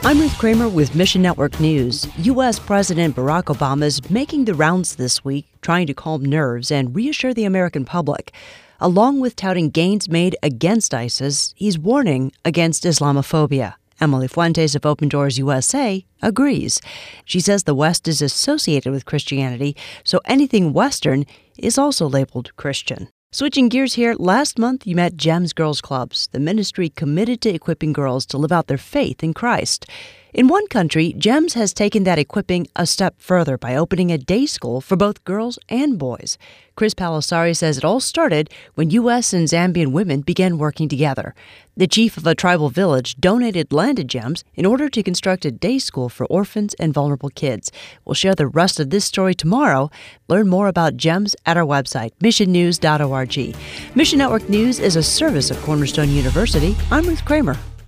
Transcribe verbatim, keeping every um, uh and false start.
I'm Ruth Kramer with Mission Network News. U S. President Barack Obama is making the rounds this week, trying to calm nerves and reassure the American public. Along with touting gains made against ISIS, he's warning against Islamophobia. Emily Fuentes of Open Doors U S A agrees. She says the West is associated with Christianity, so anything Western is also labeled Christian. Switching gears here, last month you met GEMS Girls Clubs, the ministry committed to equipping girls to live out their faith in Christ. In one country, GEMS has taken that equipping a step further by opening a day school for both girls and boys. Chris Palisari says it all started when U S and Zambian women began working together. The chief of a tribal village donated land to GEMS in order to construct a day school for orphans and vulnerable kids. We'll share the rest of this story tomorrow. Learn more about GEMS at our website, mission news dot org. Mission Network News is a service of Cornerstone University. I'm Ruth Kramer.